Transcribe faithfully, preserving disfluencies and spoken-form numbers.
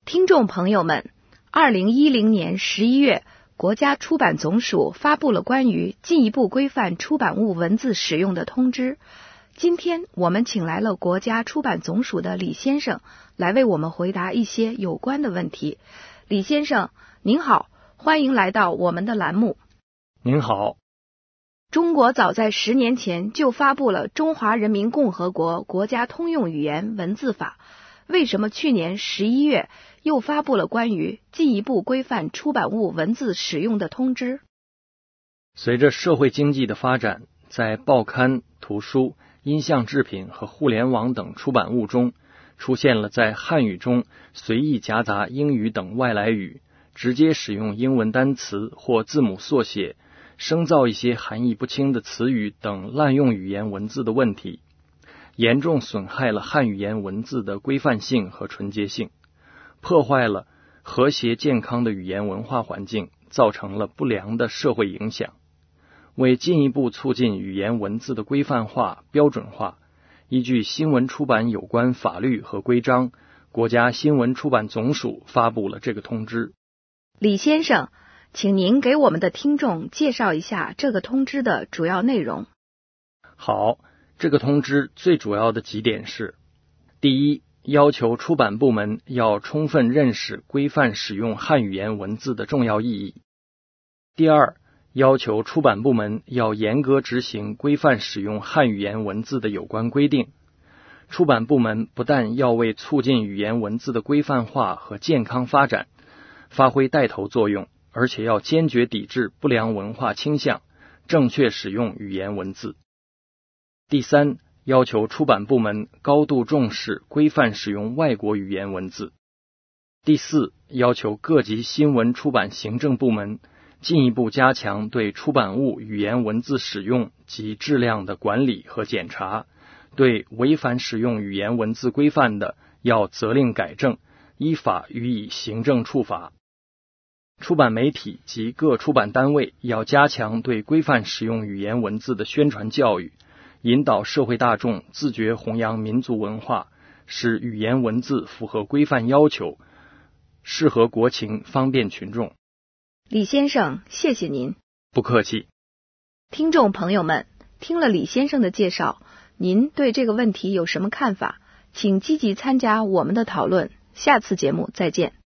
听众朋友们，二零一零年十一月，国家出版总署发布了关于进一步规范出版物文字使用的通知。今天我们请来了国家出版总署的李先生，来为我们回答一些有关的问题。李先生，您好，欢迎来到我们的栏目。 您好。 中国早在十年前就发布了《中华人民共和国国家通用语言文字法》，为什么去年十一月又发布了关于进一步规范出版物文字使用的通知？ 随着社会经济的发展，在报刊、图书、音像制品和互联网等出版物中，出现了在汉语中随意夹杂英语等外来语，直接使用英文单词或字母缩写，生造一些含义不清的词语等滥用语言文字的问题，严重损害了汉语言文字的规范性和纯洁性，破坏了和谐健康的语言文化环境，造成了不良的社会影响。为进一步促进语言文字的规范化、标准化，依据新闻出版有关法律和规章，国家新闻出版总署发布了这个通知。 李先生，请您给我们的听众介绍一下这个通知的主要内容。 好，这个通知最主要的几点是：第一，要求出版部门要充分认识规范使用汉语言文字的重要意义；第二，要求出版部门要严格执行规范使用汉语言文字的有关规定。出版部门不但要为促进语言文字的规范化和健康发展发挥带头作用，而且要坚决抵制不良文化倾向，正确使用语言文字。第三，要求出版部门高度重视规范使用外国语言文字。第四，要求各级新闻出版行政部门进一步加强对出版物语言文字使用及质量的管理和检查，对违反使用语言文字规范的，要责令改正，依法予以行政处罚。出版媒体及各出版单位要加强对规范使用语言文字的宣传教育，引导社会大众自觉弘扬民族文化，使语言文字符合规范要求，适合国情，方便群众。 李先生，谢谢您。 不客气。 听众朋友们，听了李先生的介绍，您对这个问题有什么看法？请积极参加我们的讨论。下次节目再见。